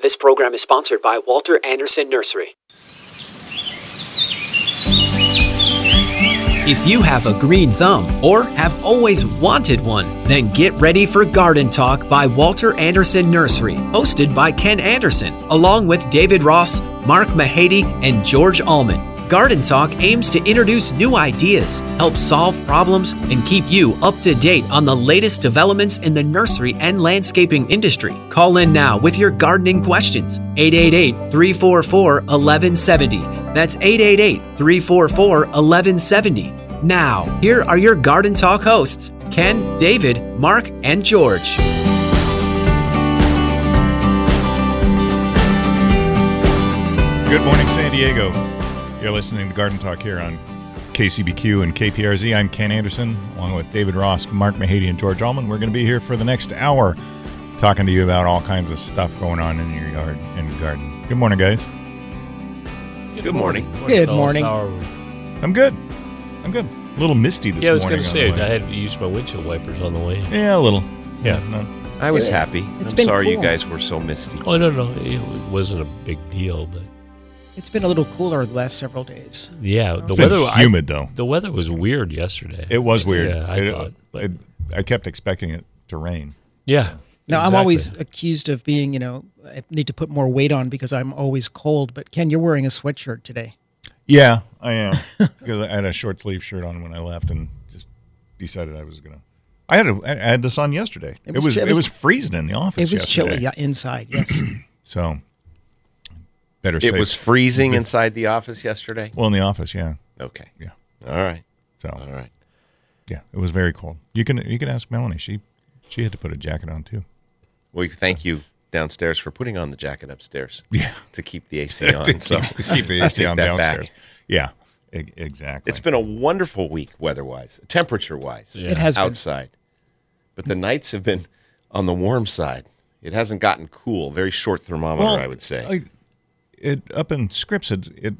This program is sponsored by Walter Anderson Nursery. If you have a green thumb or have always wanted one, then get ready for Garden Talk by Walter Anderson Nursery, hosted by Ken Anderson, along with David Ross, Mark Mahady, and George Allman. Garden Talk aims to introduce new ideas, help solve problems, and keep you up to date on the latest developments in the nursery and landscaping industry. Call in now with your gardening questions. 888-344-1170. That's 888-344-1170. Now, here are your Garden Talk hosts, Ken, David, Mark, and George. Good morning, San Diego. You're listening to Garden Talk here on KCBQ and KPRZ. I'm Ken Anderson, along with David Ross, Mark Mahady, and George Allman. We're going to be here for the next hour talking to you about all kinds of stuff going on in your yard and garden. Good morning, guys. Good morning. Good morning. How are we? I'm good. A little misty this morning. Yeah, I was going to say, I had to use my windshield wipers on the way. Yeah, a little. Yeah. No. I was happy. I'm sorry cool. you guys were so misty. Oh, no. It wasn't a big deal, but... It's been a little cooler the last several days. Yeah, the It's been weather... humid, though. The weather was weird yesterday. It was weird. Yeah, I thought. But, I kept expecting it to rain. yeah. Now, exactly. I'm always accused of being, I need to put more weight on because I'm always cold. But, Ken, you're wearing a sweatshirt today. Yeah, I am. Because I had a short sleeve shirt on when I left and just decided I was going to. I had the sun yesterday. It was freezing in the office. It was yesterday. chilly inside, yes. So, better It safe. was freezing inside the office yesterday? Well, in the office, yeah. Okay. Yeah. All right. So, All right. yeah, it was very cold. You can ask Melanie. She had to put a jacket on too. We thank you downstairs for putting on the jacket upstairs. Yeah. To keep the AC on. to keep the AC I on take that downstairs. back. Yeah, exactly. It's been a wonderful week weather-wise, temperature-wise. Yeah. It has been. outside. But the nights have been on the warm side. It hasn't gotten cool. Very short thermometer, I would say. Up in Scripps, the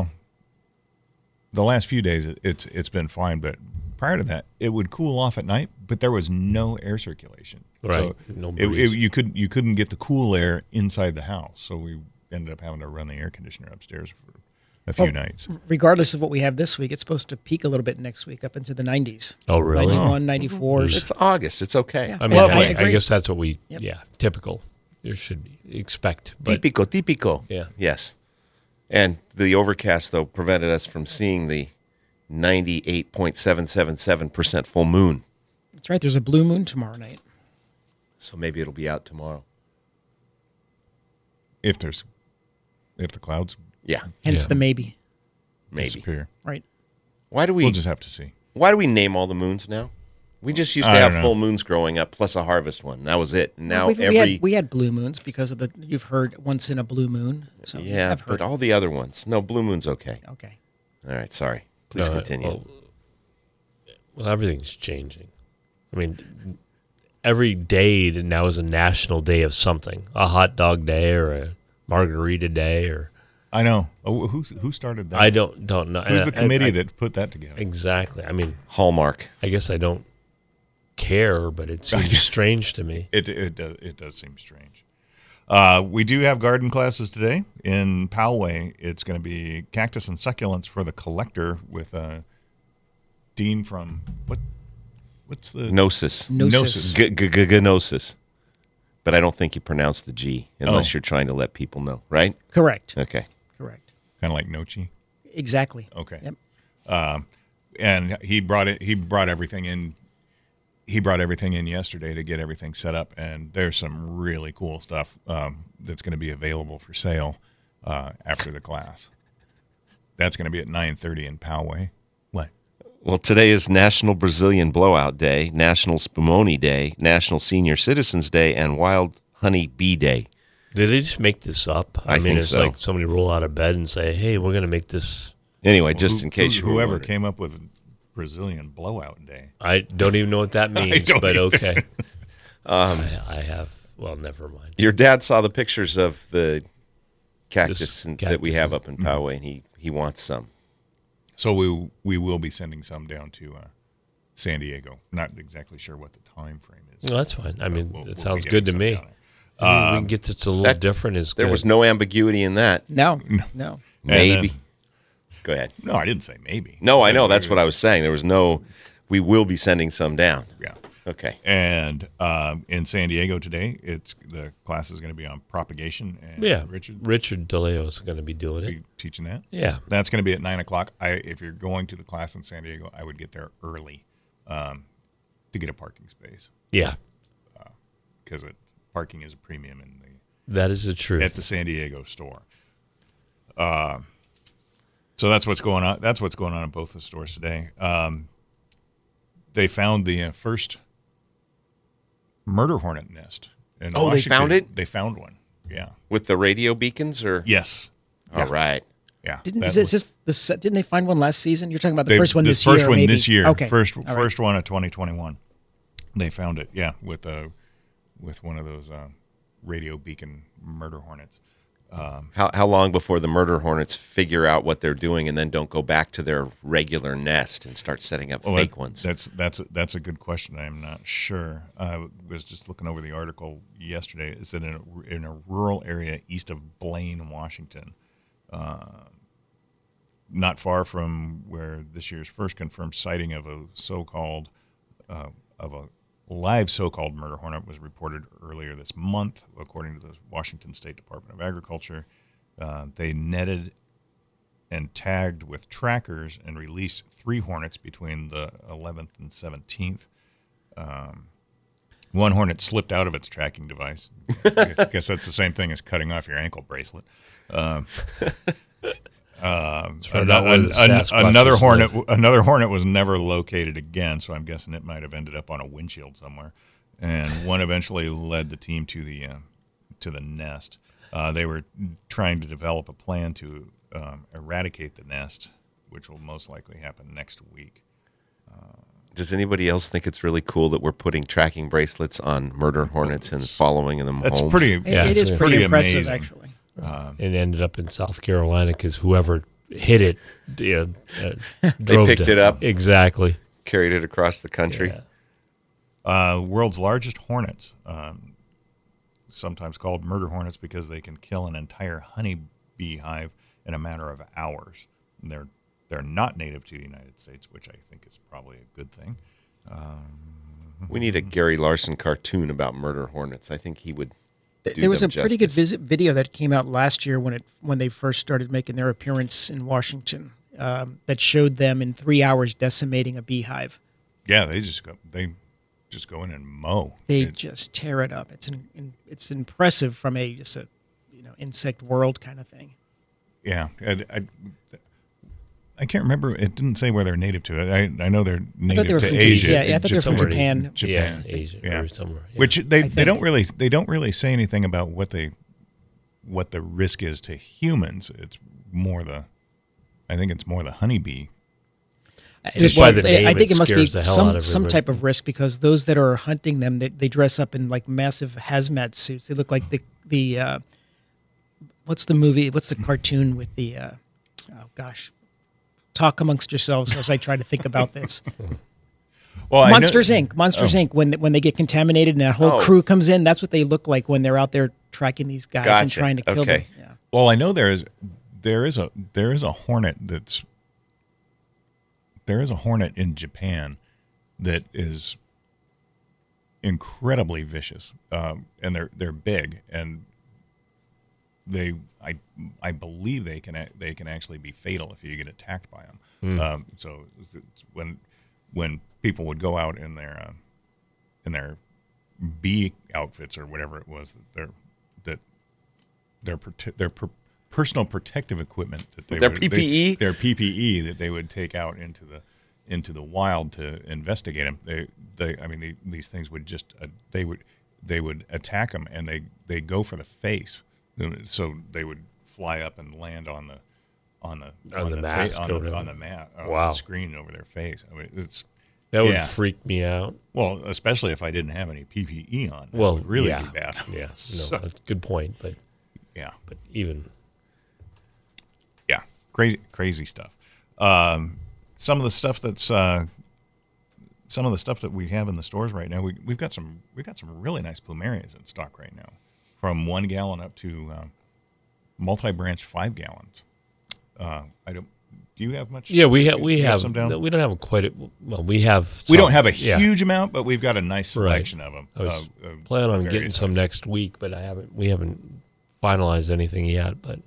last few days it's been fine, but prior to that, it would cool off at night, but there was no air circulation. Right. So No breeze. you couldn't get the cool air inside the house, so we ended up having to run the air conditioner upstairs for a few nights. Regardless of what we have this week, it's supposed to peak a little bit next week up into the 90s. Oh, really? 91, 94. It's August. It's okay. Yeah. I mean, Lovely. I agree. guess that's what we, Yep. typical. You should expect. But Típico. Yeah. Yes. And the overcast, though, prevented us from seeing the 98.777% full moon. That's right. There's a blue moon tomorrow night. So maybe it'll be out tomorrow. If the clouds Yeah, Hence Yeah. the maybe. maybe. disappear, Right. Why do we'll just have to see. Why do we name all the moons now? We just used to I have don't know. full moons growing up, plus a harvest one. That was it. And now we had blue moons because of you've heard once in a blue moon. So yeah, I've heard. but all the other ones. No, blue moon's okay. Okay. All right, sorry. Please continue. Well, everything's changing. I mean, every day now is a national day of something. A hot dog day or a margarita day or... I know. Oh, who started that? I don't know. Who's the I- committee that put that together? Exactly. I mean, Hallmark. I guess I don't care, but it seems strange to me. It does seem strange. We do have garden classes today in Poway. It's going to be cactus and succulents for the collector with Dean from what's the Gnosis. Gnosis. Gnosis. But I don't think you pronounce the G unless you're trying to let people know, right? Correct. Okay. Correct. kind of like Nochi? Exactly. Okay. Yep. And he brought everything in. He brought everything in yesterday to get everything set up, and there's some really cool stuff that's going to be available for sale after the class. That's going to be at 9:30 in Poway. What? Well, today is National Brazilian Blowout Day, National Spumoni Day, National Senior Citizens Day, and Wild Honey Bee Day. Did they just make this up? I mean, think it's so. like somebody roll out of bed and say, "Hey, we're going to make this." Anyway, just in case you were whoever wondering. came up with Brazilian Blowout Day. I don't even know what that means, don't but either. okay. I have. Well, never mind. Your dad saw the pictures of the cactus This that we have up in Mm-hmm. Poway, and he wants some. So we will be sending some down to San Diego. Not exactly sure what the time frame is. Well, that's fine. I mean, We'll it be sounds getting good to some me. down We can get this a little different. There was no ambiguity in that. No. Maybe. then- Go ahead. No, I didn't say maybe. No, I know. That's what I was saying. There was no, we will be sending some down. Yeah. Okay. And in San Diego today, the class is going to be on propagation. And Yeah, Richard DeLeo is going to be doing are it. you teaching that? Yeah. That's going to be at 9:00. If you're going to the class in San Diego, I would get there early to get a parking space Yeah, because parking is a premium that is the truth. at the San Diego store. So that's what's going on. That's what's going on in both the stores today. They found the first murder hornet nest. In Oh, they Washington. found it? They found one. Yeah. With the radio beacons or? Yes. All right. Yeah. Didn't That didn't they find one last season? You're talking about the they- first one the this year. first one maybe. this year. Okay. First All right. first one of 2021. They found it. Yeah, with one of those radio beacon murder hornets. How long before the murder hornets figure out what they're doing and then don't go back to their regular nest and start setting up fake ones? That's a good question. I'm not sure. I was just looking over the article yesterday. It's in a rural area east of Blaine, Washington, not far from where this year's first confirmed sighting of a live so-called murder hornet was reported earlier this month, according to the Washington State Department of Agriculture. They netted and tagged with trackers and released 3 hornets between the 11th and 17th. One hornet slipped out of its tracking device. I guess that's the same thing as cutting off your ankle bracelet. Another hornet was never located again, so I'm guessing it might have ended up on a windshield somewhere. And one eventually led the team to the nest. They were trying to develop a plan to eradicate the nest, which will most likely happen next week. Does anybody else think it's really cool that we're putting tracking bracelets on murder hornets and following them That's home? pretty. It is pretty impressive, amazing. actually. It ended up in South Carolina because whoever hit it, They picked it up. Exactly. Carried it across the country. Yeah. World's largest hornets, sometimes called murder hornets because they can kill an entire honeybee hive in a matter of hours. And they're not native to the United States, which I think is probably a good thing. We need a Gary Larson cartoon about murder hornets. I think he would do There was a them pretty good justice. video that came out last year when they first started making their appearance in Washington that showed them in 3 hours decimating a beehive. Yeah, they just go in and mow. They just tear it up. It's impressive from a insect world kind of thing. Yeah, I can't remember. It didn't say where they're native to. I know they're native they were to from Asia. Japan. Yeah, I thought they were from Japan. Japan. Yeah, Asia. Yeah. Or somewhere. Yeah. Which they think. don't really say anything about what the risk is to humans. It's more I think it's more the honeybee. Just by the name, I think it it must be scares the hell out of some everybody. type of risk because those that are hunting them, they dress up in like massive hazmat suits. They look like the what's the movie? What's the cartoon with the talk amongst yourselves as I try to think about this. Well, Monsters Inc. Monsters Inc. When they get contaminated and that whole crew comes in, that's what they look like when they're out there tracking these guys and Gotcha. trying to kill Okay. them. Yeah. Well, I know there is a hornet in Japan that is incredibly vicious, and they're big, and I believe they can actually be fatal if you get attacked by them. So it's when people would go out in their bee outfits or whatever it was their personal protective equipment that Their PPE? their PPE that they would take out into the wild to investigate them. These things would just they would attack them, and they go for the face. So they would fly up and land on the mask or whatever. on Wow. the screen over their face. I mean, That would Yeah. freak me out. well, especially if I didn't have any PPE on. That Well, would really yeah. be bad. Yeah, no, So, that's a good point. But yeah, even yeah, crazy stuff. Some of the stuff that we have in the stores right now, we've got some really nice plumerias in stock right now from 1 gallon up to multi-branch 5 gallons. I don't. Do you have much? Yeah, we you have some down? we don't have quite. Well, we have. We don't have a yeah. huge amount, but we've got a nice Right. selection of them. I was planning on getting some next week, but we haven't finalized anything yet. But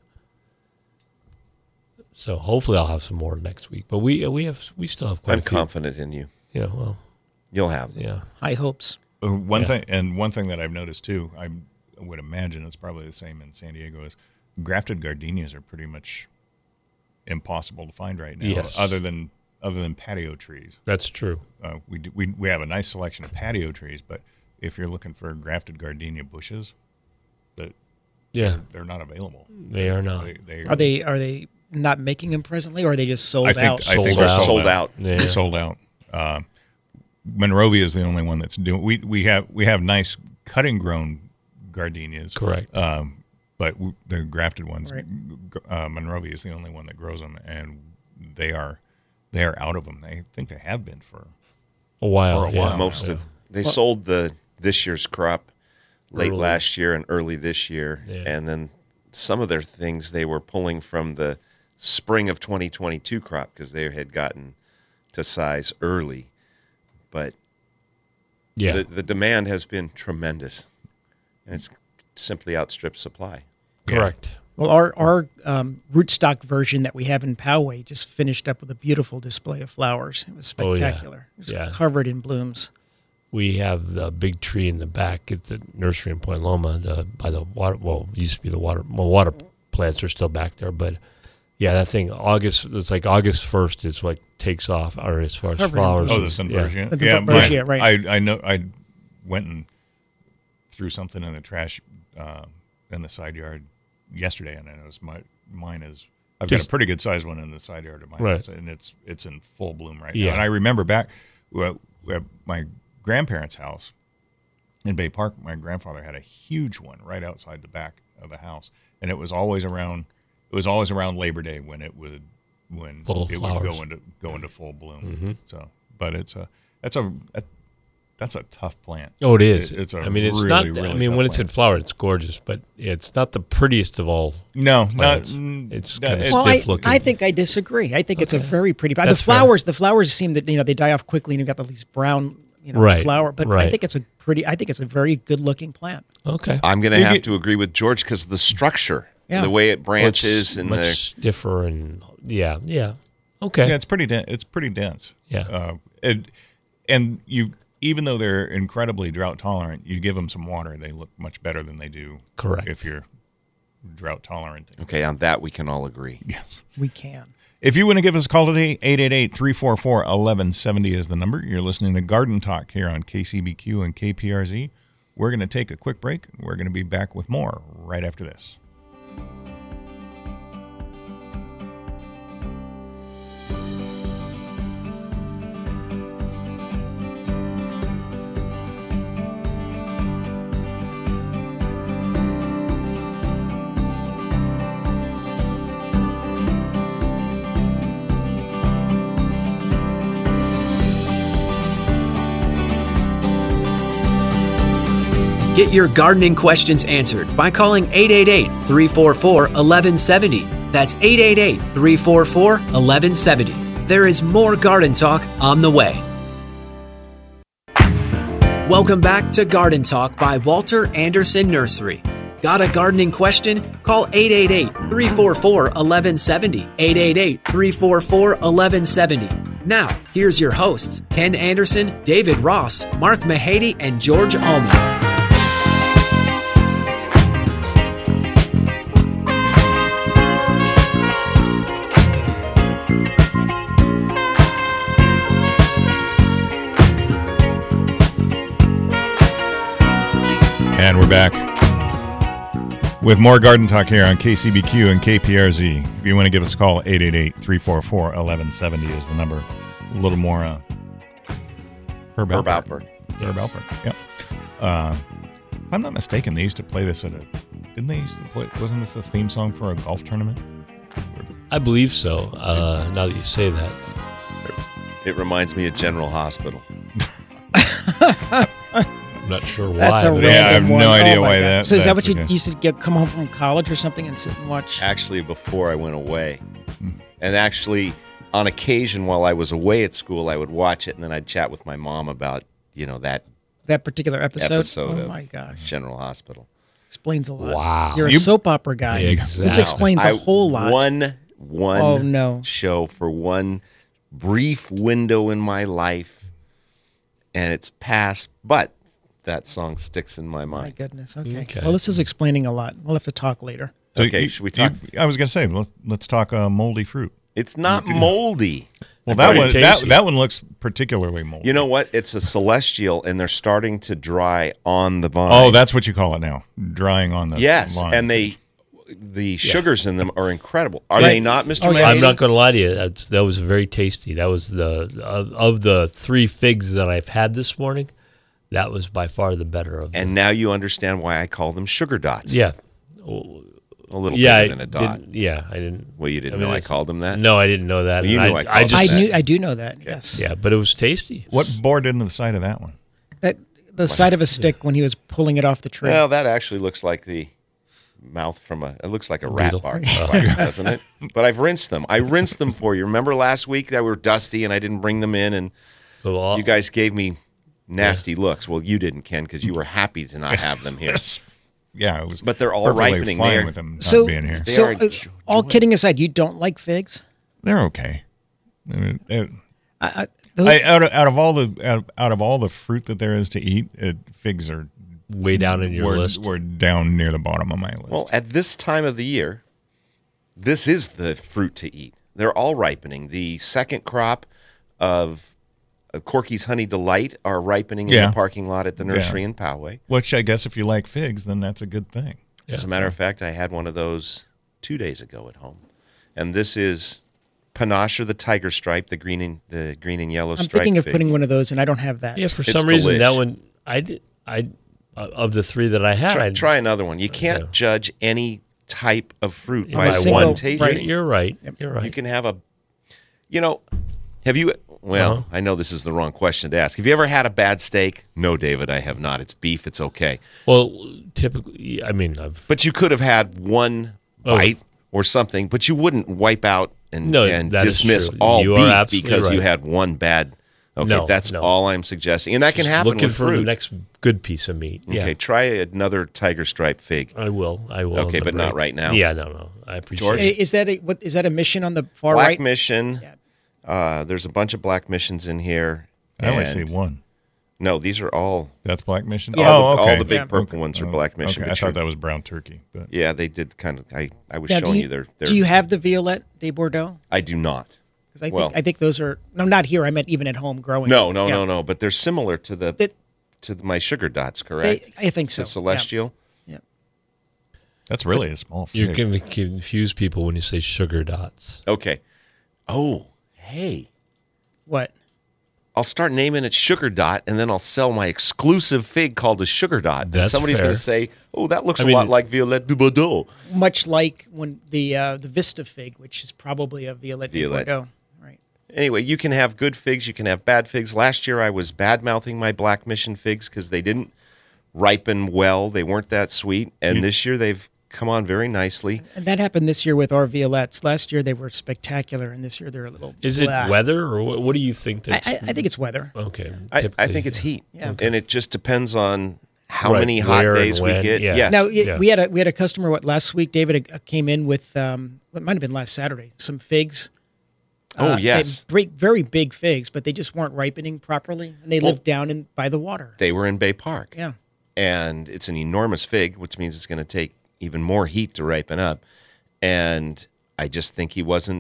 so hopefully I'll have some more next week. But we still have quite I'm a few. confident in you. Yeah, well, You'll have them. yeah. High hopes. One thing that I've noticed too, I would imagine it's probably the same in San Diego, is grafted gardenias are pretty much impossible to find right now. Yes. Other than patio trees. That's true. We have a nice selection of patio trees, but if you're looking for grafted gardenia bushes, Yeah, they're not available. they are not. Are they not making them presently, or are they just sold I think out? They're sold out. Yeah. They're sold out. Monrovia is the only one that's doing. We have nice cutting grown gardenias. Correct. But the grafted ones, Right. Monrovia is the only one that grows them, and they are out of them. They think they have been for A while. For a yeah. while. Most Yeah. of they sold this year's crop late Early. last year and early this year, Yeah. and then some of their things they were pulling from the spring of 2022 crop because they had gotten to size early, but Yeah. the demand has been tremendous, and it's simply outstripped supply. Correct. Well, our rootstock version that we have in Poway just finished up with a beautiful display of flowers. It was Oh, yeah. spectacular. It was Yeah. covered in blooms. We have the big tree in the back at the nursery in Point Loma, by the water. Well, it used to be the water. Well, water plants are still back there, but yeah, that thing It's like August 1st is what takes off, or as far as Covered in flowers. blooms. the Yeah. Thunbergia. The mine- Thunbergia, right. I know. I went and threw something in the trash in the side yard yesterday, and I noticed mine is. I've got Just- a pretty good sized one in the side yard of my Right. house, and it's in full bloom right Yeah. now. And I remember back at my grandparents' house in Bay Park, my grandfather had a huge one right outside the back of the house, and it was always around Labor Day when it would Full of go flowers. into full bloom. Mm-hmm. So, but that's a tough plant. Oh, it is. It's a I mean, it's really, not. really I mean, tough when it's plant. in flower, it's gorgeous, but it's not the prettiest of all. No, plants. not It's that- kinda Well, stiff looking. I think I disagree. I think it's a very pretty. That's The fair. flowers seem that they die off quickly, and you've got these brown Right, flower. But I right. think it's a very good looking plant. Okay. I'm going to You have get- to agree with George because the structure, Yeah. the way it Well, branches, it's and much the stiffer and yeah. Okay. Yeah, it's pretty dense. It's pretty dense. Yeah. And you, even though they're incredibly drought tolerant, you give them some water, they look much better than they do. Correct. If you're drought tolerant. okay, on that we can all agree. Yes. We can. If you want to give us a call today, 888-344-1170 is the number. You're listening to Garden Talk here on KCBQ and KPRZ. We're going to take a quick break. We're going to be back with more right after this. Get your gardening questions answered by calling 888-344-1170. That's 888-344-1170. There is more garden talk on the way. Welcome back to Garden Talk by Walter Anderson Nursery. Got a gardening question? Call 888-344-1170. 888-344-1170. Now, here's your hosts, Ken Anderson, David Ross, Mark Mahady, and George Allman. And we're back with more Garden Talk here on KCBQ and KPRZ. If you want to give us a call, 888-344-1170 is the number. A little more Herb Herb Alpert. Alpert. Herb Alpert, yep. If I'm not mistaken, they used to play this didn't they used to play, wasn't this the theme song for a golf tournament? I believe so. Now that you say that. It reminds me of General Hospital. I'm not sure why. That's a but random Yeah, I have one. no idea Oh my why God. that- So is that that's what the you case. used to come home from college or something and sit and watch? Actually, before I went away. And actually, on occasion while I was away at school, I would watch it, and then I'd chat with my mom about, that That particular episode? episode Oh of my gosh. General Hospital. Explains a lot. Wow. You're a You- soap opera guy. Exactly. This explains a I- whole lot. One Oh, no. show for one brief window in my life, and it's past, but that song sticks in my My mind. goodness. Okay. Okay. Well, this is explaining a lot. We'll have to talk later. So Okay, should we talk- I was going to say, let's talk moldy fruit. It's not moldy. Well, that Very one tasty. that one looks particularly moldy. You know what? It's a celestial, and they're starting to dry on the vine. Oh, that's what you call it now, drying on the yes, vine. and the sugars in them are incredible. Are Right. they not, Mr. Oh, yeah. Manning? I'm not going to lie to you. That was very tasty. That was of the 3 figs that I've had this morning. That was by far the better of them. And now you understand why I call them sugar dots. Yeah. A little Yeah, bigger than a dot. I didn't. Well, you didn't I mean, know I it's- called them that? No, I didn't know that. Well, you And knew I called just, them that. I do know that. Yes. Yeah, but it was tasty. What bored into the side of that one? That the side of a stick when he was pulling it off the tree. Well, that actually looks like the mouth from it looks like a rat beetle. bark, doesn't it? But I've rinsed them. I rinsed them for you. Remember last week that were dusty and I didn't bring them in, and Well, you guys gave me nasty looks. Well, you didn't, Ken, because you were happy to not have them here. Yeah, it was. But they're all perfectly ripening. fine They're- with them not so, being here. They so are all kidding aside, you don't like figs? They're okay. I mean, Those- out of all the fruit that there is to eat, figs are way down in your list. We're down near the bottom of my list. Well, at this time of the year, this is the fruit to eat. They're all ripening. The second crop of Corky's Honey Delight are ripening in Yeah. the parking lot at the nursery Yeah. in Poway. Which I guess if you like figs, then that's a good thing. As a matter of fact, I had one of those 2 days ago at home. And this is Panache or the tiger stripe, the green and yellow I'm stripe. thinking of fig. putting one of those, and I don't have that. Yeah, for It's some reason delish. that one of the 3 that I had, Try another one. You can't Okay. judge any type of fruit Yeah, by by single- one taste. right. You're right. You're right. You can have have you, well, I know this is the wrong question to ask. Have you ever had a bad steak? No, David, I have not. It's beef. It's okay. Well, typically, I mean, But you could have had one Oh. bite or something, but you wouldn't wipe out and No, that is dismiss true. all You are beef absolutely because you right. had one bad. Okay, No, that's no. all I'm suggesting. And that can just happen looking with for fruit. the next good piece of meat. Yeah, Okay, try another tiger stripe fig. I will. Okay, but not right now. Yeah, no. I appreciate George? it. Is that a mission on the far Black right? Mission. Yeah. There's a bunch of black missions in here. I only and- see one. No, these are all. That's Black Mission. Yeah. Oh, okay. All the big Yeah. purple ones are Black Mission. Okay, but I thought you're- that was brown turkey. But Yeah, they did kind of. I was Now, showing you their. do you have the Violette de Bordeaux? I do not. Because Well- I think those are not here. I meant even at home growing. No, Yeah. no. But they're similar to It- my sugar dots, correct? I think so. The celestial. Yeah. that's really a small fig. You're going to confuse people when you say sugar dots. Okay. Oh, hey. What? I'll start naming it Sugar Dot, and then I'll sell my exclusive fig called a Sugar Dot. And That's somebody's fair. going to say, "Oh, that looks I a mean- lot like Violette du Bordeaux." Much like when the Vista fig, which is probably a Violette de Violette. Bordeaux. Right. Anyway, you can have good figs, you can have bad figs. Last year, I was bad mouthing my Black Mission figs because they didn't ripen well; they weren't that sweet. And this year, they've come on very nicely. And that happened this year with our Violettes. Last year they were spectacular, and this year they're a little. Is it blah. weather or what do you think? I That's, think it's weather. okay. I typically, think it's heat, Yeah. and it just depends on how Right, many hot where and days we when, get. yeah. Yes. Now Yeah. we had a customer last week. David came in with what might have been last Saturday some figs. Oh, they yes. very big figs, but they just weren't ripening properly, and they lived down by the water. They were in Bay Park. Yeah. And it's an enormous fig, which means it's going to take even more heat to ripen up. And I just think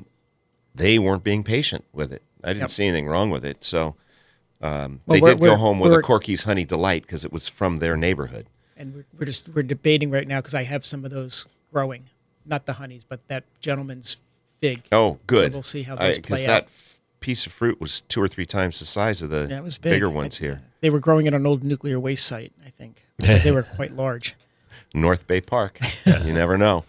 they weren't being patient with it. I didn't Yep. see anything wrong with it. So they we're- did go we're- home with a we're- Corky's Honey Delight because it was from their neighborhood. And we're debating right now because I have some of those growing, not the honeys, but that gentleman's fig. Oh, good. So we'll see how those play Because out. that piece of fruit was 2 or 3 times the size of the Yeah, it was big. bigger ones here. They were growing it on an old nuclear waste site, I think, because they were quite large. North Bay Park. You never know.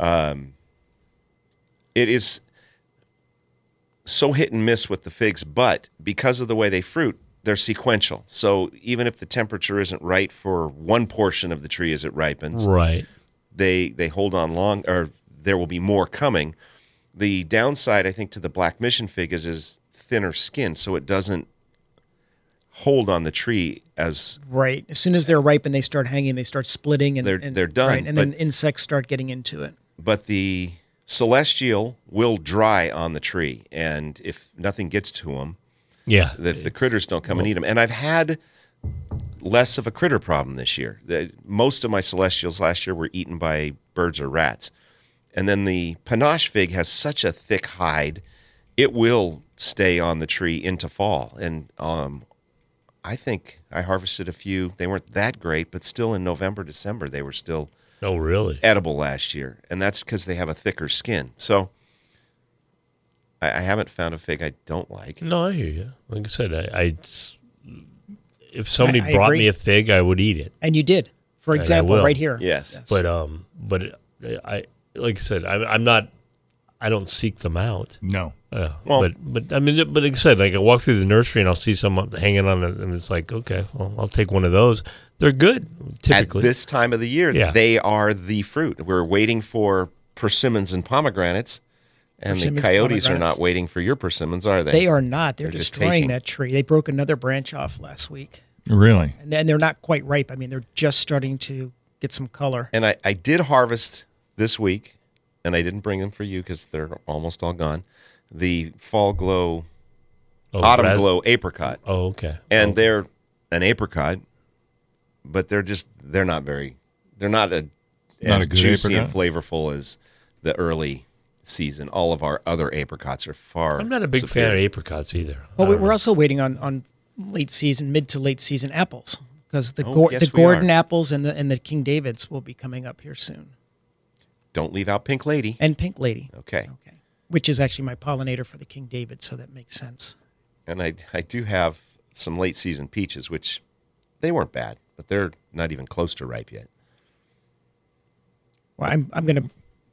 It is so hit and miss with the figs, but because of the way they fruit, they're sequential. So even if the temperature isn't right for one portion of the tree as it ripens, Right. they hold on long, or there will be more coming. The downside, I think, to the Black Mission fig is thinner skin, so it doesn't hold on the tree as Right. As soon as they're ripe and they start hanging, they start splitting, and They're done, Right, and then but- insects start getting into it. but the Celestial will dry on the tree, and if nothing gets to them, Yeah. if the critters don't come and eat them. And I've had less of a critter problem this year. Most of my Celestials last year were eaten by birds or rats. And then the Panache fig has such a thick hide, it will stay on the tree into fall. And I think I harvested a few. They weren't that great, but still in November, December, they were still Oh, really? edible last year. And that's because they have a thicker skin. So I haven't found a fig I don't like. No, I hear you. Like I said, if somebody I brought agree. me a fig, I would eat it. And you did, for And I example, will. right here. Yes. But I like I said, I'm not. I don't seek them out. No. Well- but I mean, but like I said, like I walk through the nursery and I'll see some hanging on it, and it's like, okay, well, I'll take one of those. They're good, typically. At this time of the year, Yeah. they are the fruit. We're waiting for persimmons and pomegranates, and Persimmons, the coyotes are pomegranates. not waiting for your persimmons, are they? They are not. They're They're just destroying taking. that tree. They broke another branch off last week. Really? And then they're not quite ripe. I mean, they're just starting to get some color. And I did harvest this week, and I didn't bring them for you because they're almost all gone. The Fall Glow, Autumn Brad- Glow apricot. Oh, okay. And Oh, they're an apricot, but they're not Not as a good juicy and apricot? flavorful as the early season. All of our other apricots are far I'm not a big fan superior. of apricots either. Well, I don't we're know. also waiting on late season, mid to late season apples, because the yes, the we Gordon are. apples and the King Davids will be coming up here soon, Don't leave out Pink Lady. and Pink Lady. Okay. Okay, which is actually my pollinator for the King David, so that makes sense. And I do have some late season peaches, which they weren't bad, but they're not even close to ripe yet. Well, I'm gonna.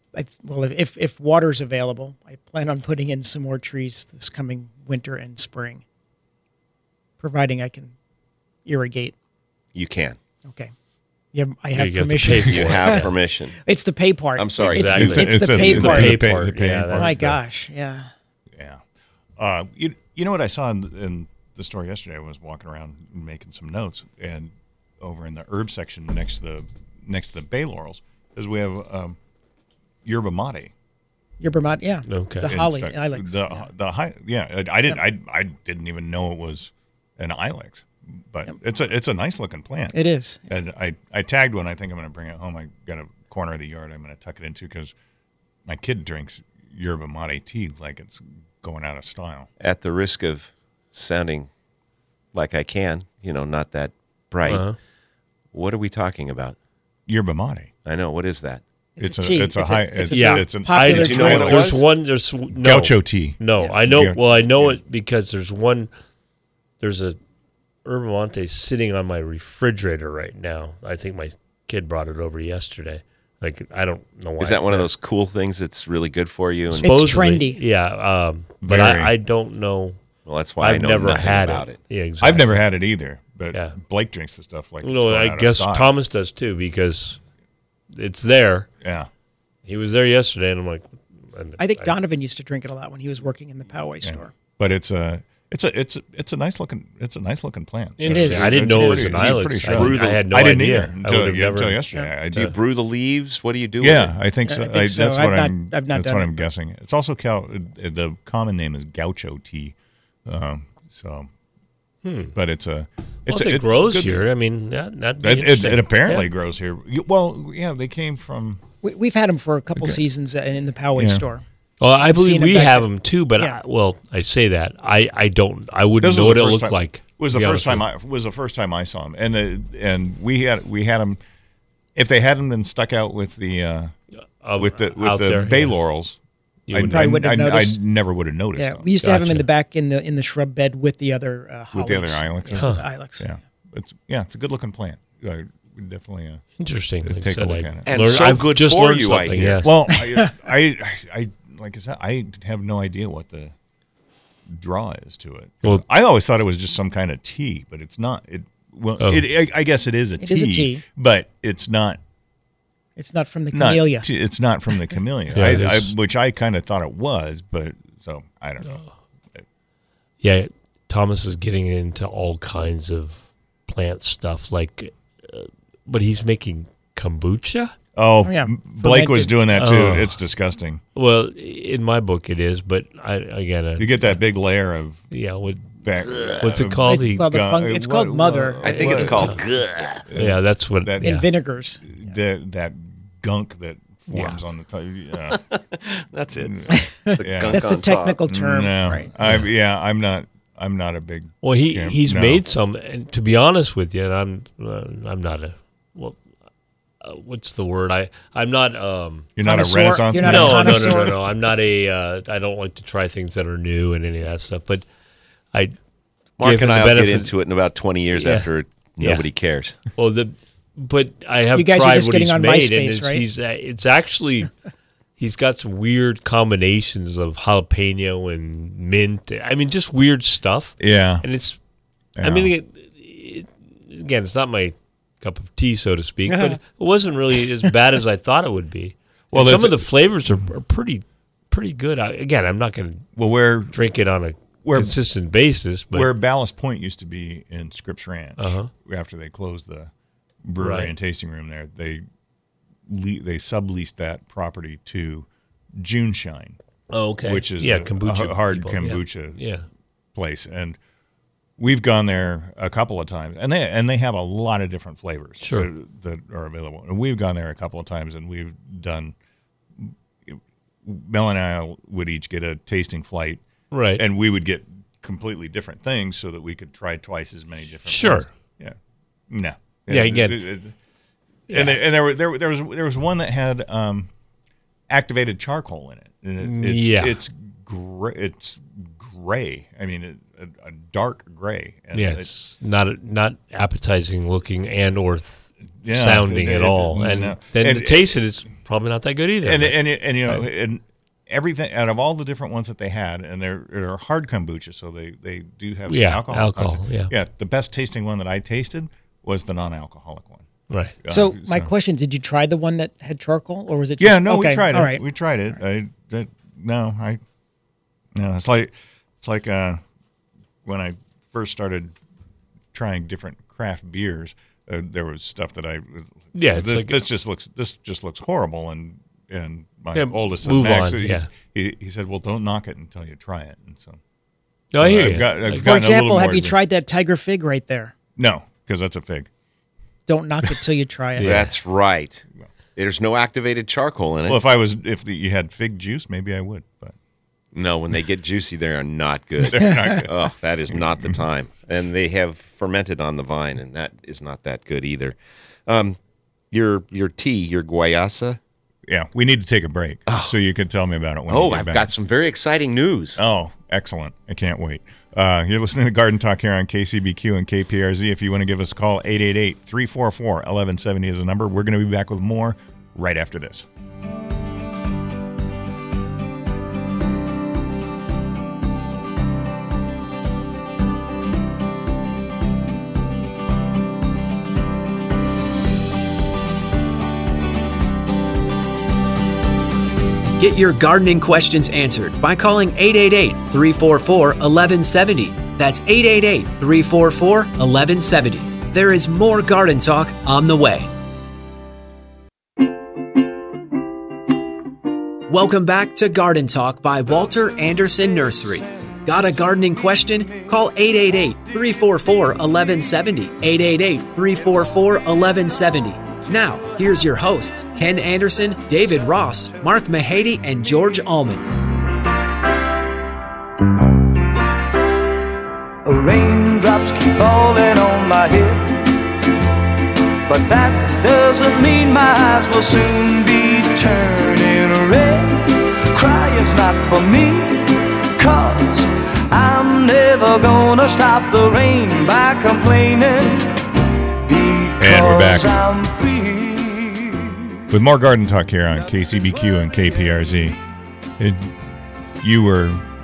If water's available, I plan on putting in some more trees this coming winter and spring, providing I can irrigate. You can. Okay. Yeah, I have You have to permission. pay for You it. have permission. It's the pay part. I'm sorry. It's, Exactly. it's the pay it's part. pay pay- part. the paying Yeah, part. that's My the- gosh, yeah. Yeah. You know what I saw in the store yesterday? I was walking around making some notes, and over in the herb section next to the bay laurels, is we have yerba mate. Yerba mate, yeah. Okay. The In holly, fact, ilex. I didn't even know it was an ilex, but it's a nice looking plant. It is. And I tagged one. I think I'm going to bring it home. I got a corner of the yard I'm going to tuck it into because my kid drinks yerba mate tea like it's going out of style. At the risk of sounding like I can, not that bright. Uh-huh. What are we talking about? Yerba mate. I know. What is that? It's a tea. It's a high. It's Yeah. it's an popular Did you know what it There's was? one. There's no. gaucho tea. No, Yeah. I know. Yeah. Well, I know Yeah. it because there's one. There's a yerba mate sitting on my refrigerator right now. I think my kid brought it over yesterday. Like I don't know why. Is that it's one of there. those cool things that's really good for you? And, It's Supposedly, trendy. Yeah, but Very. I don't know. well, that's why I I've know never nothing had about it. it. Yeah, exactly. I've never had it either, but Yeah. Blake drinks the stuff like it's No, going I out of guess style. Thomas does too because it's there. Yeah. He was there yesterday, and I'm like, and I think Donovan used to drink it a lot when he was working in the Poway store. But it's a nice looking plant. It is. I didn't It's know it was pretty- an it's ilex. pretty I, sharp. I had no I didn't idea. either I until, would have never. until yesterday. I Do you brew the leaves? What do you do Yeah, with it? I think so. I think so. That's I've what not- I'm. I've not That's done what it, I'm but- guessing. It's also the common name is gaucho tea. So, but it's a. Well, It's if a, it grows good- here, I mean, that'd be It interesting. apparently Yeah. grows here. Well, yeah, they came from. We've had them for a couple seasons in the Poway Yeah. store. Well, I I've believe seen 'em we back have then. them too, but Yeah. I say that I don't. I wouldn't This know was what the it first looked time- like. Was the to be first honest time the first time I saw them, and we had them. If they hadn't been stuck out with the with you. Out there, bay yeah. laurels, You I, would- Probably wouldn't have I noticed. never would have noticed Yeah, them. we used to have them in Gotcha. the back in the shrub bed with the other With the other hollies. ilex. Yeah, Huh. the ilex. Yeah, it's a good looking plant. We definitely. Interesting. Like I Take a said, look I at it. And learned- so I've good just for learned you, I something, hear. yes. Well, I like I said, I have no idea what the draw is to it. Well- I always thought it was just some kind of tea, but it's not. I guess it is a tea. It is a tea. But it's not. It's not from the camellia. It's not from the camellia, Yeah, which I kind of thought it was, but so I don't know. Yeah, Thomas is getting into all kinds of plant stuff, like, but he's making kombucha. Oh, yeah. Blake was Fermented. doing that too. Oh. It's disgusting. Well, in my book it is, but You get that big layer of what's it called? It's called mother. I think it's called Yeah, that's what. That- in yeah. vinegars. that gunk that forms on the top. Yeah. That's it. Yeah. That's a technical term, No, right? I'm not a big. Well, he's no. made some, and to be honest with you, and I'm not a what's the word? I'm not. You're not a Connoisseur? Renaissance You're man? not a No. connoisseur? I'm not a. I don't like to try things that are new and any of that stuff. But I. Mark give him and I the will get benefit- into it in about 20 years Yeah. after Yeah. nobody cares. Well, but I have You guys are tried just what getting he's on made, and MySpace, right? it's actually he's got some weird combinations of jalapeno and mint. I mean, just weird stuff. Yeah. And it's. Yeah. I mean, again, it's not my cup of tea, so to speak, but it wasn't really as bad as I thought it would be. Well, And some that's- of the flavors are pretty good. Again, I'm not going to Well, where drink it on a consistent basis, but where Ballast Point used to be in Scripps Ranch, Uh-huh. after they closed the brewery Right. and tasting room there, they subleased that property to June Shine, okay, which is a kombucha hard people, kombucha Yeah. place, and we've gone there a couple of times, and they have a lot of different flavors Sure. that are available. And we've gone there a couple of times, and we've done. Mel and I would each get a tasting flight, Right. and we would get completely different things so that we could try twice as many different. Sure. ones. Yeah. No. Yeah, again. And there was one that had activated charcoal in it. And it's gray. It's gray. I mean, a dark gray. And it's not appetizing looking and or Yeah, sounding at all. And no. then And to taste it, it's probably not that good either. And you know, and everything out of all the different ones that they had, and they're hard kombucha, so they do have some alcohol. Yeah. Yeah. The best tasting one that I tasted was the non-alcoholic one. Right. So my question: did you try the one that had charcoal, or was it? Yeah, Just, no, okay, we tried it. All right. We tried it. It's like when I first started trying different craft beers, there was stuff that I was. Yeah, it's this just looks horrible, and my oldest son move Max, on, he said, "Well, don't knock it until you try it." And so, No, I hear I've you. got- I've For gotten a example, little have more you to- tried that tiger fig right there? No, because that's a fig. Don't knock it till you try it. Yeah. That's right. There's no activated charcoal in it. Well, if you had fig juice, maybe I would, but No, when they get juicy, they are not good. they're not good. Oh, that is not the time. And they have fermented on the vine, and that is not that good either. Your tea, your guayasa. Yeah, we need to take a break so you can tell me about it when Oh, you get I've back. got some very exciting news. Oh, excellent. I can't wait. You're listening to Garden Talk here on KCBQ and KPRZ. If you want to give us a call, 888-344-1170 is the number. We're going to be back with more right after this. Get your gardening questions answered by calling 888-344-1170. That's 888-344-1170. There is more garden talk on the way. Welcome back to Garden Talk by Walter Anderson Nursery. Got a gardening question? Call 888-344-1170. 888-344-1170. Now, here's your hosts, Ken Anderson, David Ross, Mark Mahady, and George Allman. Raindrops keep falling on my head, but that doesn't mean my eyes will soon be turning red. Crying's not for me, 'cause I'm never gonna stop the rain by complaining, And we're back. because I'm free. With more Garden Talk here on KCBQ and KPRZ. You were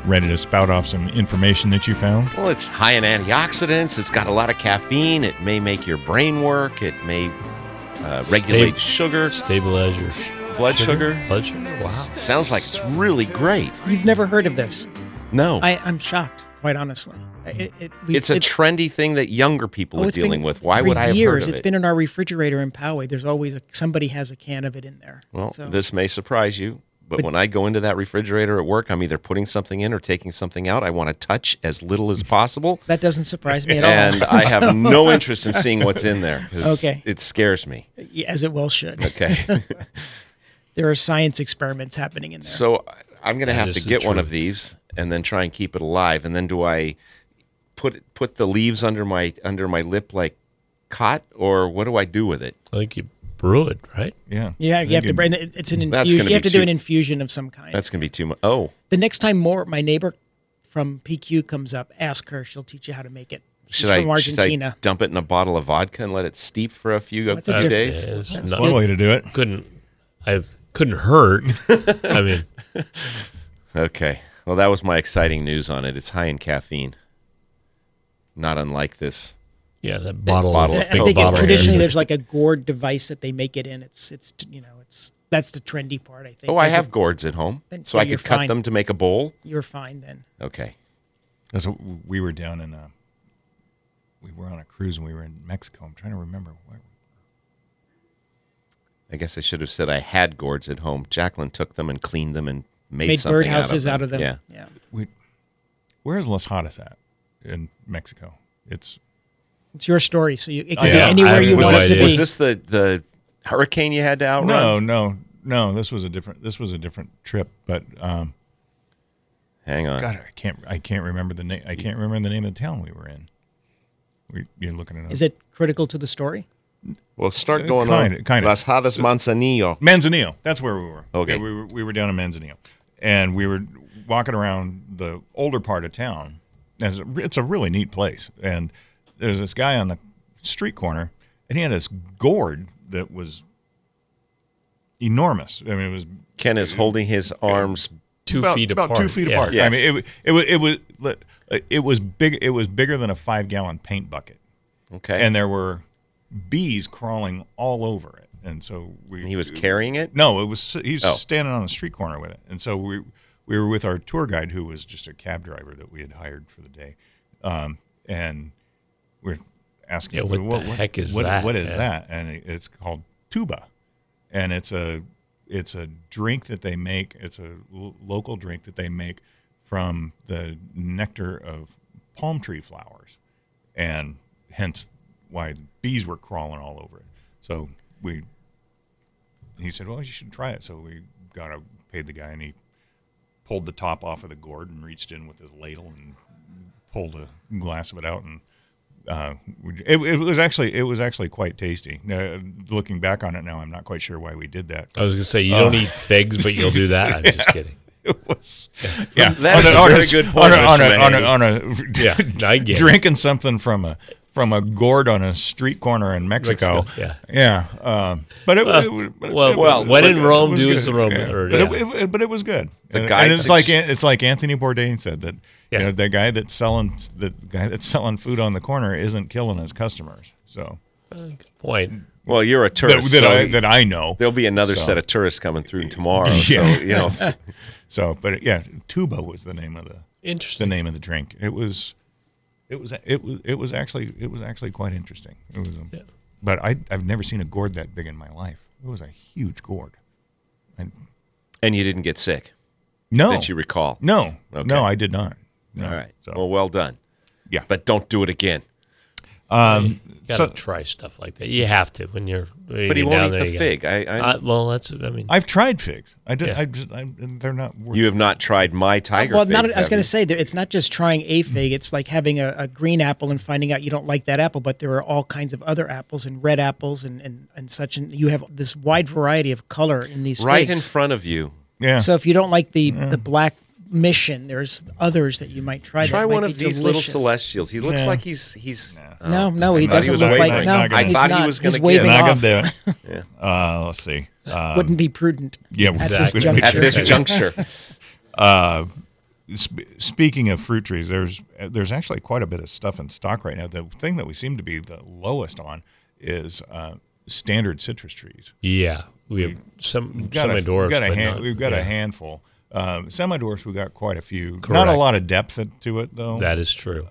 ready to spout off some information that you found. Well, it's high in antioxidants. It's got a lot of caffeine. It may make your brain work. It may regulate sugar, Stabilize your blood sugar. Blood sugar? Wow. Sounds like it's really great. You've never heard of this? No. I'm shocked, quite honestly. It's a trendy thing that younger people are it's been dealing with. Why for would I have years. heard of It's it? been in our refrigerator in Poway. There's always somebody has a can of it in there. Well, So- this may surprise you, but when I go into that refrigerator at work, I'm either putting something in or taking something out. I want to touch as little as possible. that doesn't surprise me at all. And I have no interest in seeing what's in there. 'Cause Okay. It scares me. As it well should. Okay. There are science experiments happening in there. So I'm going to have is to the get one truth. of these and then try and keep it alive. And then do I put the leaves under my lip like cot, or what do I do with it? I think you brew it, right? Yeah. Yeah, you have to. Bring. It's an That's infusion. gonna You have be to do too- an infusion of some kind. That's going to be too much. Oh, The next time my neighbor from PQ comes up, ask her. She'll teach you how to make it. She's should from I Argentina. dump it in a bottle of vodka and let it steep for a few That's a days? Yeah, it's That's not- One way to do it. couldn't hurt. I mean, Okay. Well, that was my exciting news on it. It's high in caffeine. Not unlike this. yeah, that bottle. bottle of of I big think bottle traditionally of- there's like a gourd device that they make it in. It's that's the trendy part. I think. Oh, I Is it- have gourds at home, Then- so yeah, I you're could cut fine. them to make a bowl. You're fine then. Okay. We were down in we were on a cruise and we were in Mexico. I'm trying to remember where. I guess I should have said I had gourds at home. Jacqueline took them and cleaned them and made Made something birdhouses out of them. Yeah. Yeah. Where is Las Hadas at in Mexico? It's It's your story, so it can yeah. be I anywhere have you no want it to idea. be. Was this the hurricane you had to outrun? no. This was a different trip. But Hang on. God, I can't remember the name. I can't remember the name of the town we were in. You're looking it up. Is it critical to the story? Well, start going Kinda. on. Las Hadas Manzanillo. Manzanillo. That's where we were. Okay. Yeah, we were down in Manzanillo, and we were walking around the older part of town. And it's a really neat place. And there's this guy on the street corner, and he had this gourd that was enormous. I mean, it was Ken is holding his arms. 2 feet about apart. 2 feet Yeah. apart. Yes. I mean, it was big. It was bigger than a 5-gallon paint bucket, Okay. and there were bees crawling all over it. And so he was carrying it? No, he was Oh. standing on the street corner with it. And so we were with our tour guide, who was just a cab driver that we had hired for the day, and we're asking, Yeah, what the heck is that? What is Yeah. that? And it's called tuba, and it's a drink that they make. It's a local drink that they make from the nectar of palm tree flowers, and hence why bees were crawling all over it. So he said, well, you should try it. So we paid the guy, and he pulled the top off of the gourd and reached in with his ladle and pulled a glass of it out, and it was actually quite tasty. Looking back on it now, I'm not quite sure why we did that. I was going to say, you don't eat figs, but you'll do that. I'm just kidding. It was, yeah. That is a very good point, Mr. Yeah, I get it. drinking something from a gourd on a street corner in Mexico. Yeah. But when in Rome, was do good. as the Roman. Yeah. Or, But, yeah. but it was good. And guide it's like Anthony Bourdain said that Yeah. the guy that's selling food on the corner isn't killing his customers. So Good point. Well, you're a tourist. that I know. There'll be another So. set of tourists coming through tomorrow. Yeah. So, So, but yeah, tuba was the name of the Interesting. drink. It was actually quite interesting. It was, but I've never seen a gourd that big in my life. It was a huge gourd. and you didn't get sick No, that you recall? no, Okay. no, I did not. No. All right. So, Well done. yeah. But don't do it again. You got to So- try stuff like that. You have to when you're. But he won't eat the fig. Well, that's. I mean, I've tried figs. I did. Yeah. They're not. Worth You have not tried my tiger Well, fig. I was have going you? to say that it's not just trying a fig. It's like having a green apple and finding out you don't like that apple, but there are all kinds of other apples and red apples and such, and you have this wide variety of color in these right in figs. front of you. Yeah. So if you don't like the black mission, there's others that you might try. Try that might one be of these little delicious. celestials. He looks Yeah. like he's. No, I thought he he doesn't was look waving. like. No, I he's thought he not. was gonna He's get waving not off. gonna do it. Let's see. Wouldn't be prudent. Yeah, at this Exactly. juncture. At this juncture. speaking of fruit trees, there's actually quite a bit of stuff in stock right now. The thing that we seem to be the lowest on is standard citrus trees. Yeah, we have some semi-dwarfs. We've got a handful. Semi-dwarfs, we got quite a few. Correct. Not a lot of depth to it, though. That is true.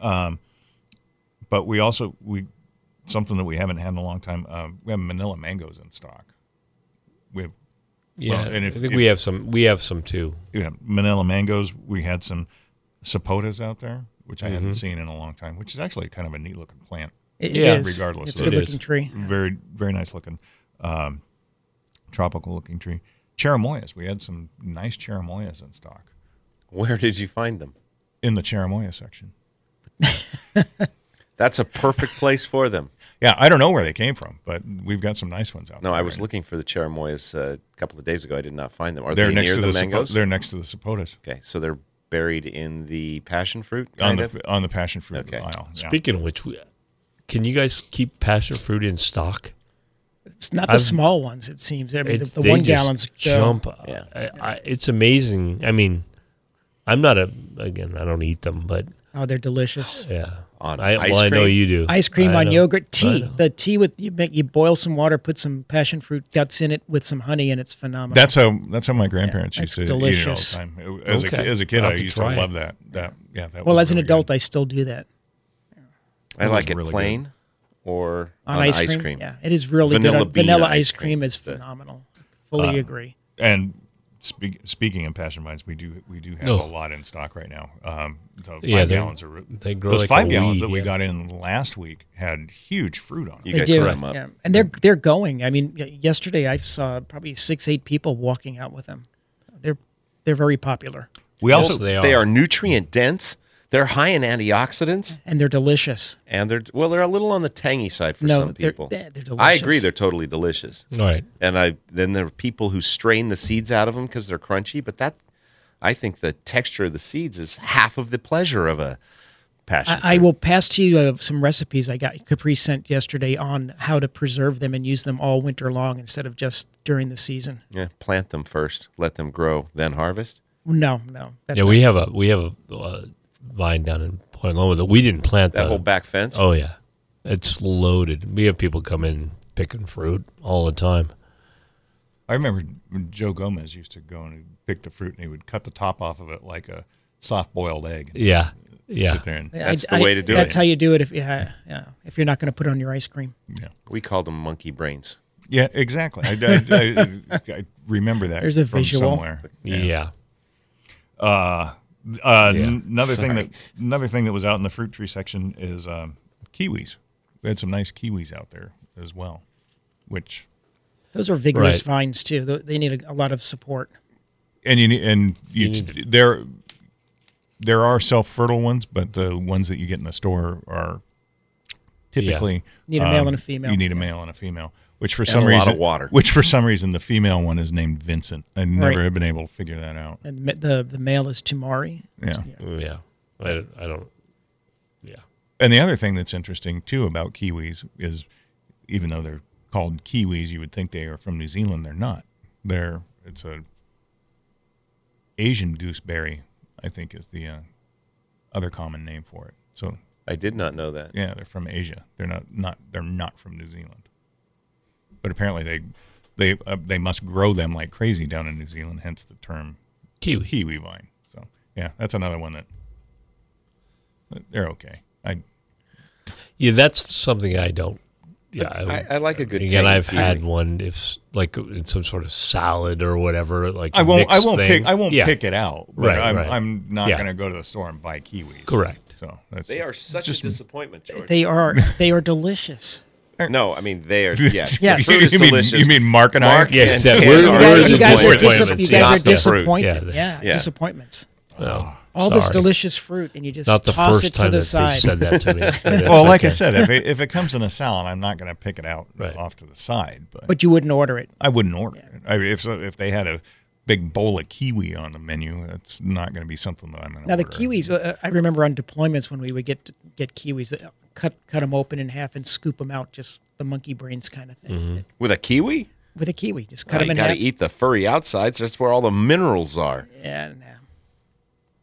But we something that we haven't had in a long time. We have Manila mangoes in stock. We have. Yeah, Well, and I think we have some. We have some too. Manila mangoes. We had some sapotas out there, which I Mm-hmm. hadn't seen in a long time, which is actually kind of a neat looking plant. It Yeah. is. Regardless, It's a it good looking is. tree. Very, very nice looking, tropical looking tree. Cherimoyas. We had some nice cherimoyas in stock Where did you find them? in the cherimoya section. That's a perfect place for them. Yeah, I don't know where they came from, but we've got some nice ones out there. No, I was right looking for the cherimoyas a couple of days ago. I did not find them. Are They're they next near to the the mangoes? they're next to the sapotas Okay, so they're buried in the passion fruit, on kind of? the passion fruit Okay. aisle. Yeah. Speaking of which, can you guys keep passion fruit in stock? It's not the I've- small ones, it seems. I mean, the They 1 just gallons go. jump. Yeah. It's amazing. I mean, I'm not I don't eat them, but Oh, they're delicious. yeah. On I ice know cream? you do. Ice cream I on know. yogurt, I tea. know. The tea with you boil some water, put some passion fruit guts in it with some honey, and it's phenomenal. That's how my grandparents Yeah, used to it's eat delicious. it all the time. As Okay. a kid, I'll I have to used to try it. love that. That well, was as an really adult, good. I still do that I It like was it really plain or on ice cream. Yeah, it is really Vanilla good. bean Vanilla ice ice cream cream. is phenomenal. Fully agree. And speaking of passion vines, we do have Oh. a lot in stock right now. The 5 Yeah, gallons are they grow those like 5 a gallons weed, that we yeah. got in last week had huge fruit on them. You They guys do, set them up. yeah. And they're going. I mean, yesterday I saw probably 6-8 people walking out with them. They're very popular We also They are nutrient dense. They're high in antioxidants, and they're delicious. and they're a little on the tangy side for No, some people. they're delicious. I agree, they're totally delicious. All right. And then there are people who strain the seeds out of them because they're crunchy, but I think the texture of the seeds is half of the pleasure of a passion I fruit. will pass to you some recipes I got Capri sent yesterday on how to preserve them and use them all winter long instead of just during the season. Yeah, plant them first, let them grow, then harvest. No. That's, Yeah, we have a vine down in Point Loma that we didn't plant. That whole back fence. Oh yeah, it's loaded. We have people come in picking fruit all the time. I remember when Joe Gomez used to go and he'd pick the fruit and he would cut the top off of it like a soft boiled egg. And Yeah. sit there and That's the way to do That's it. how you do it if you're not going to put it on your ice cream. We called them monkey brains. yeah, exactly. I remember that. There's a from visual. somewhere. Yeah. Another thing Sorry. that was out in the fruit tree section is kiwis. We had some nice kiwis out there as well, which Those are vigorous Right. vines too. They need a lot of support. there are self-fertile ones, but the ones that you get in the store are typically Need a male and a female. You need a male and a female, which for And some a lot reason of water. Which for some reason the female one is named Vincent. I never Right. have been able to figure that out. And the male is Tumari. Yeah. Yeah. I don't. Yeah. And the other thing that's interesting too about kiwis is, even though they're called kiwis, you would think they are from New Zealand. They're not. It's a Asian gooseberry, I think, is the other common name for it. So I did not know that. yeah, they're from Asia. They're not from New Zealand. But apparently they must grow them like crazy down in New Zealand. Hence the term kiwi vine. So yeah, that's another one that they're okay. Yeah, that's something I don't. Yeah, I like a good Again, tangy I've had kiwi. one if like in some sort of salad or whatever. Like I won't thing. Yeah. pick it out. But Right, I'm, right. I'm not Yeah. going to go to the store and buy kiwis. Correct. So that's They are such a disappointment, George. They are delicious. No, I mean they are. Yes, Yes. The fruit is delicious. You mean Mark and Mark I? Yeah, and except Ken we're- are we're You guys are disappointments, not the fruit. disappointed. Yeah. Yeah. Disappointments. Well, All this sorry. delicious fruit, and you just Not the toss first it to time the that they side. said that to me. But Well, it's like I okay. said, if it comes in a salad, I'm not going to pick it out Right. off to the side. But But you wouldn't order it. I wouldn't order it. If they had a big bowl of kiwi on the menu, that's not going to be something that I'm going to Now order. the kiwis, I remember on deployments when we would get kiwis, cut them open in half and scoop them out, just the monkey brains kind of thing. Mm-hmm. with a kiwi. With a kiwi, just cut Well, them you in got to half. eat the furry outsides. That's where all the minerals are. And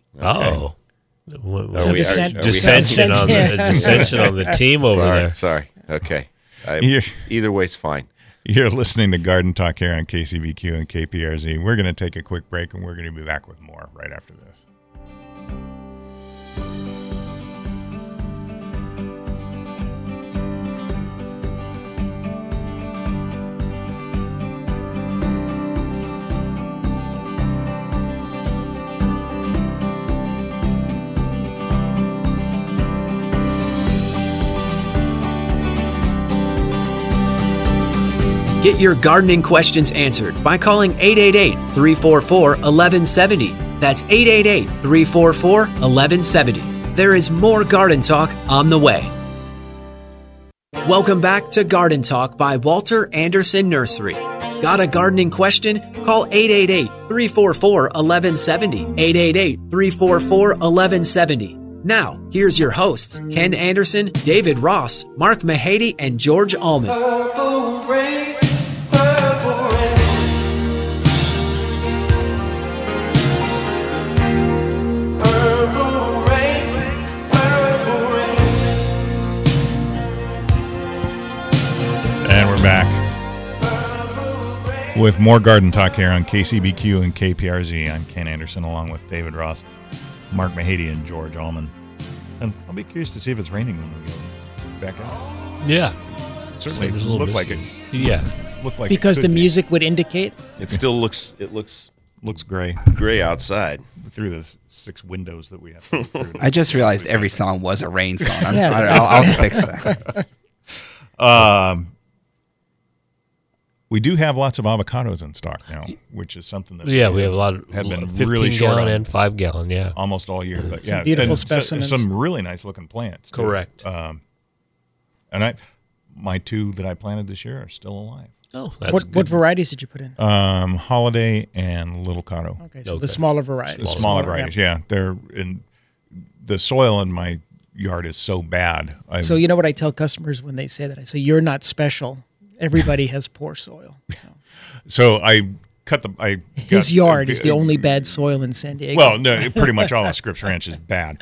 Oh. So dissension Dissension on the team over there. Sorry. Okay. Either way's fine. You're listening to Garden Talk here on KCBQ and KPRZ. We're going to take a quick break, and we're going to be back with more right after this. Get your gardening questions answered by calling 888-344-1170. That's 888-344-1170. There is more Garden Talk on the way. Welcome back to Garden Talk by Walter Anderson Nursery. Got a gardening question? Call 888-344-1170. 888-344-1170. Now, here's your hosts, Ken Anderson, David Ross, Mark Mahady, and George Allman. Purple rain. And we're back with more Garden Talk here on KCBQ and KPRZ. I'm Ken Anderson along with David Ross, Mark Mahady, and George Allman. And I'll be curious to see if it's raining when we go back out. Yeah. It certainly Seems a little looked like it. Yeah. Looked like Because it the could be. music would indicate. It still looks Looks gray gray outside. through the 6 windows that we have. To look through. I just realized every song was a rain song. Yes. I'll fix that. We do have lots of avocados in stock now, which is something that Yeah, we have a lot of have been 15 really short gallon on and 5 gallon, yeah. almost all year. But Some yeah, beautiful and specimens. some really nice looking plants. too. Correct. And my 2 that I planted this year are still alive. Oh, that's What good. varieties did you put in? Holiday and Little Cotto. Okay, so Okay. the smaller varieties. The smaller varieties, yeah. They're in the soil in my yard is so bad. So you know what I tell customers when they say that? I say, you're not special. Everybody has poor soil. So I cut the. His yard is the only bad soil in San Diego. Well, no, pretty much all of Scripps Ranch is bad.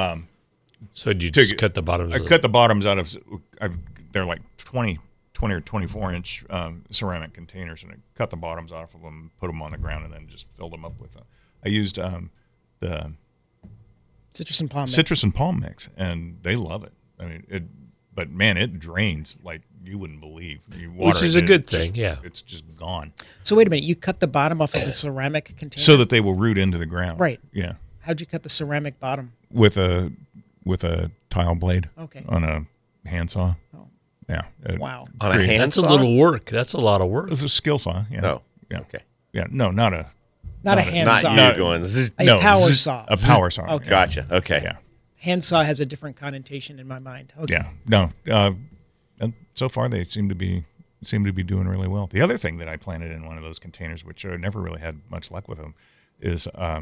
So do you just cut the bottoms? I cut the bottoms out of. They're like 20 or 24 inch ceramic containers, and I cut the bottoms off of them, put them on the ground, and then just filled them up with. I used the citrus and palm. citrus and palm mix, and they love it. I mean, but man, it drains like you wouldn't believe. You water Which is it, a good it's just- thing, yeah. It's just gone, So wait a minute. You cut the bottom off of the ceramic container. so that they will root into the ground. Right. Yeah, How'd you cut the ceramic bottom? with a tile blade. Okay. On a handsaw. Oh. Yeah. Wow. On a Great. hand That's saw? a little work. That's a lot of work. It's a skill saw. Yeah. Oh, Yeah. okay. Yeah. No, not a. Not a Not a- hand Not saw. you Not- going. zzz. A no, power zzz, saw. A power saw. Okay. Gotcha. Okay. Yeah. Hand saw has a different connotation in my mind. Okay. Yeah. No. And so far they seem to be doing really well. The other thing that I planted in one of those containers, which I never really had much luck with them, is I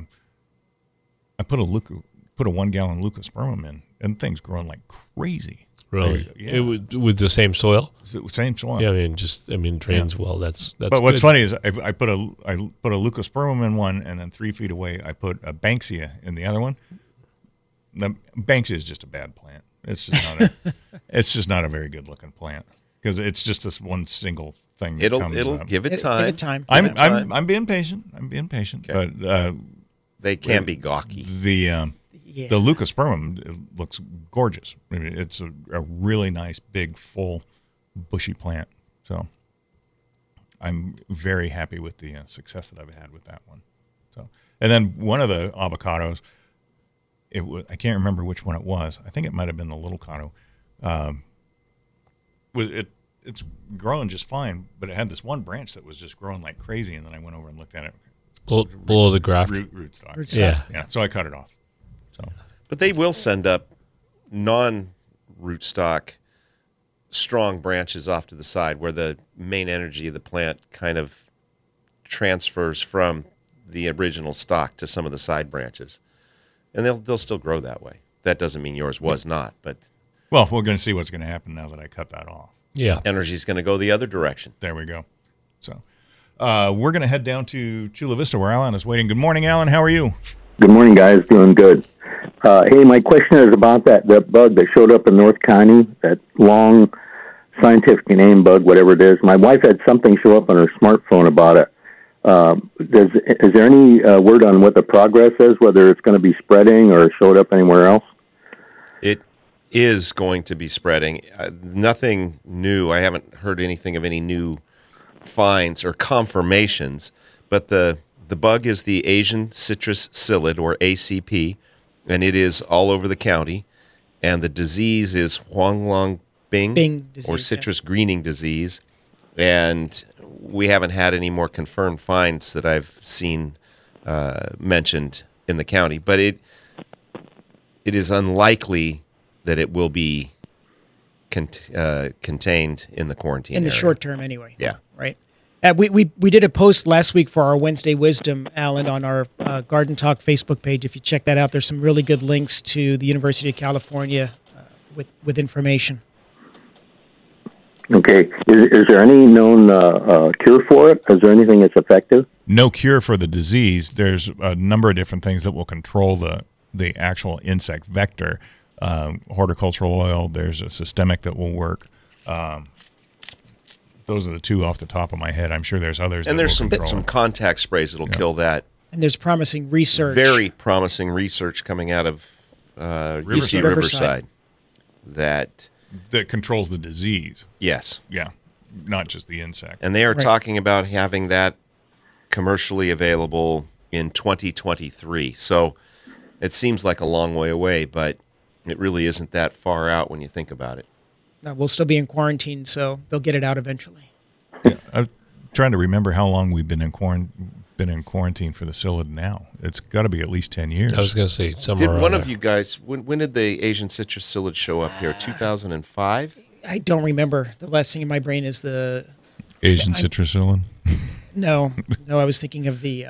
put a 1 gallon Leucospermum in, and things growing like crazy. Really? Yeah. It would, with the same soil? Same soil. Yeah, drains well. That's But what's good. funny is I put a Leucospermum in one, and then 3 feet away I put a Banksia in the other one. The Banksia is just a bad plant. It's just not a very good looking plant because it's just this one single thing. That It'll comes up. give it Give time. it time. I'm being patient. Okay. But They can be gawky. the Yeah. the Leucospermum it looks gorgeous. I mean, it's a really nice, big, full, bushy plant. So I'm very happy with the success that I've had with that one. So, and then one of the avocados, I can't remember which one it was. I think it might have been the Little Cotto. It's growing just fine, but it had this one branch that was just growing like crazy, and then I went over and looked at it. Below the graft. Root stock. Root Yeah. Yeah. So I cut it off. So But they will send up non-rootstock strong branches off to the side where the main energy of the plant kind of transfers from the original stock to some of the side branches. And they'll still grow that way. That doesn't mean yours was not, but well, we're going to see what's going to happen now that I cut that off. Yeah. energy's going to go the other direction. There we go. So we're going to head down to Chula Vista where Alan is waiting. Good morning, Alan. How are you? Good morning, guys. Doing good. Hey, my question is about that bug that showed up in North County, that long scientific name bug, whatever it is. My wife had something show up on her smartphone about it. Is there any word on what the progress is, whether it's going to be spreading or showed up anywhere else? It is going to be spreading. Nothing new. I haven't heard anything of any new finds or confirmations, but the bug is the Asian citrus psyllid, or ACP, and it is all over the county. And the disease is Huanglongbing, disease, or citrus greening disease. And we haven't had any more confirmed finds that I've seen mentioned in the county. But it is unlikely that it will be contained in the quarantine in the area. short term anyway. Yeah. Right. We did a post last week for our Wednesday Wisdom, Alan, on our Garden Talk Facebook page. If you check that out, there's some really good links to the University of California with information. Okay. Is there any known cure for it? Is there anything that's effective? No cure for the disease. There's a number of different things that will control the actual insect vector. Horticultural oil, there's a systemic that will work. Those are the two off the top of my head. I'm sure there's others. And that there's will control some it. contact sprays that'll kill that. And there's promising research. Very promising research coming out of UC Riverside. That controls the disease. Yes. Yeah, not just the insect. And they are Right. talking about having that commercially available in 2023. So it seems like a long way away, but it really isn't that far out when you think about it. We'll still be in quarantine, so they'll get it out eventually. Yeah, I'm trying to remember how long we've been in quarantine for the psyllid now. It's got to be at least 10 years. I was going to say somewhere Did around one there. of you guys, when did the Asian citrus psyllid show up here? 2005? I don't remember. The last thing in my brain is the Asian citrus psyllid? no. I was thinking of the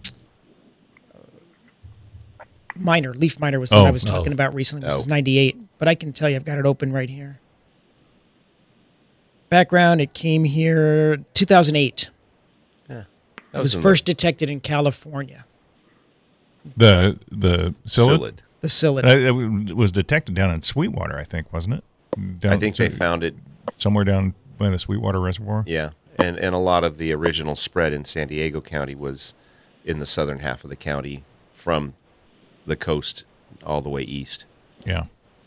leaf miner was the one I was talking about recently, which was 98. But I can tell you, I've got it open right here. Background: it came here 2008. Yeah, It was first detected in California. The psyllid? psyllid. The psyllid. It was detected down in Sweetwater, I think, wasn't it? I think they found it. somewhere down by the Sweetwater Reservoir. Yeah, and a lot of the original spread in San Diego County was in the southern half of the county from the coast all the way east. Yeah.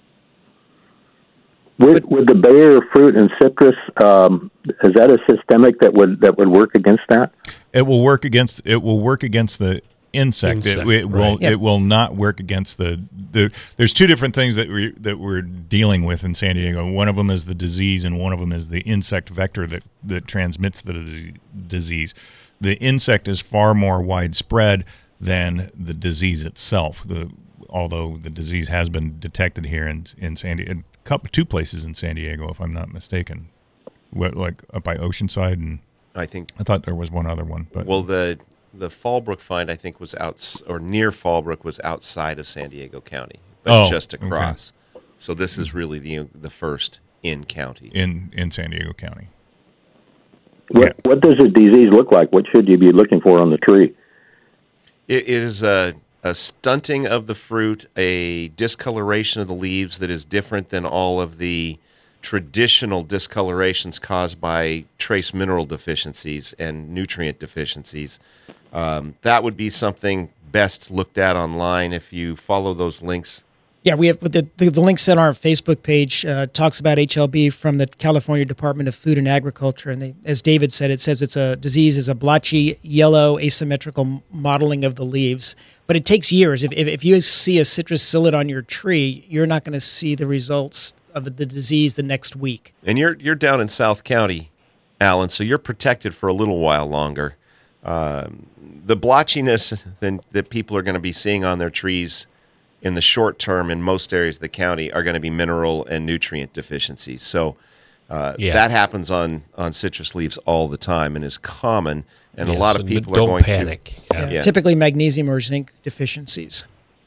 With the Bayer fruit and citrus, is that a systemic that would work against that? It will work against the insect. It will right. it will not work against the there's two different things that we're dealing with in San Diego. One of them is the disease, and one of them is the insect vector that transmits the disease. The insect is far more widespread than the disease itself. Although the disease has been detected here in San Diego, two places in San Diego, if I'm not mistaken, like up by Oceanside, and I thought there was one other one. But the Fallbrook find, I think, was near Fallbrook, was outside of San Diego County, but just across. Okay. So this is really the first in county in San Diego County. What does a disease look like? What should you be looking for on the tree? It is a stunting of the fruit, a discoloration of the leaves that is different than all of the traditional discolorations caused by trace mineral deficiencies and nutrient deficiencies. That would be something best looked at online if you follow those links. Yeah, we have the links on our Facebook page talks about HLB from the California Department of Food and Agriculture, and as David said, it says it's a disease is a blotchy yellow asymmetrical mottling of the leaves, but it takes years. If you see a citrus psyllid on your tree, you're not going to see the results of the disease the next week. And you're down in South County, Alan, so you're protected for a little while longer. The blotchiness that people are going to be seeing on their trees in the short term in most areas of the county are going to be mineral and nutrient deficiencies. So that happens on citrus leaves all the time and is common. And a lot of people are going panic. to typically magnesium or zinc deficiencies.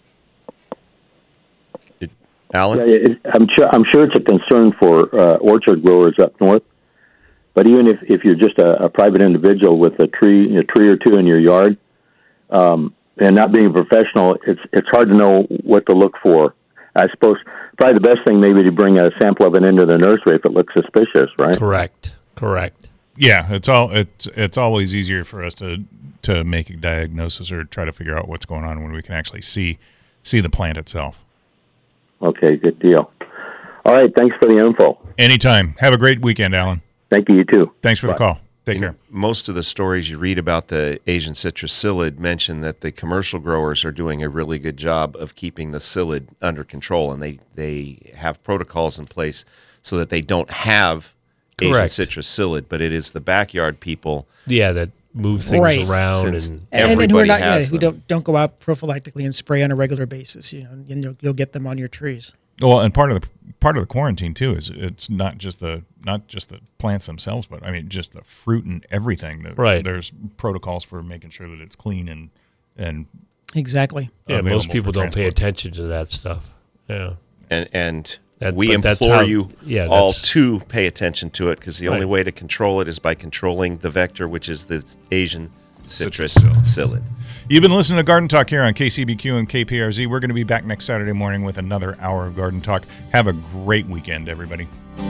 Alan? I'm sure it's a concern for orchard growers up north. But even if you're just a private individual with a tree or two in your yard, and not being a professional, it's hard to know what to look for. I suppose probably the best thing maybe to bring a sample of it into the nursery if it looks suspicious, right? Correct. Yeah, it's always easier for us to make a diagnosis or try to figure out what's going on when we can actually see the plant itself. Okay, good deal. All right, thanks for the info. Anytime. Have a great weekend, Alan. Thank you, you too. Thanks for the call. Take care. Most of the stories you read about the Asian citrus psyllid mention that the commercial growers are doing a really good job of keeping the psyllid under control, and they have protocols in place so that they don't have Asian citrus psyllid, but it is the backyard people. Yeah, that move things around and who are not who don't go out prophylactically and spray on a regular basis. And you'll get them on your trees. Well, and part of the quarantine too is it's not just the plants themselves, but I mean just the fruit and everything. Right. There's protocols for making sure that it's clean and exactly. Yeah, most people don't pay attention to that stuff. Yeah, and we implore you all to pay attention to it, because the only way to control it is by controlling the vector, which is the Asian citrus psyllid. You've been listening to Garden Talk here on KCBQ and KPRZ. We're going to be back next Saturday morning with another hour of Garden Talk. Have a great weekend, everybody.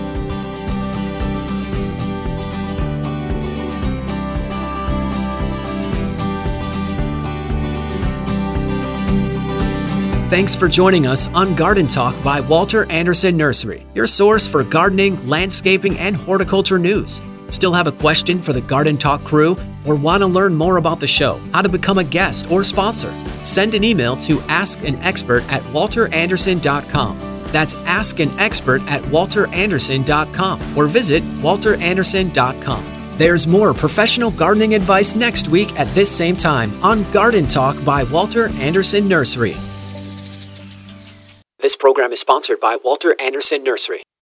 Thanks for joining us on Garden Talk by Walter Anderson Nursery, your source for gardening, landscaping, and horticulture news. Still have a question for the Garden Talk crew, or want to learn more about the show, how to become a guest or sponsor? Send an email to askanexpert@walteranderson.com. That's askanexpert@walteranderson.com, or visit walteranderson.com. There's more professional gardening advice next week at this same time on Garden Talk by Walter Anderson Nursery. This program is sponsored by Walter Anderson Nursery.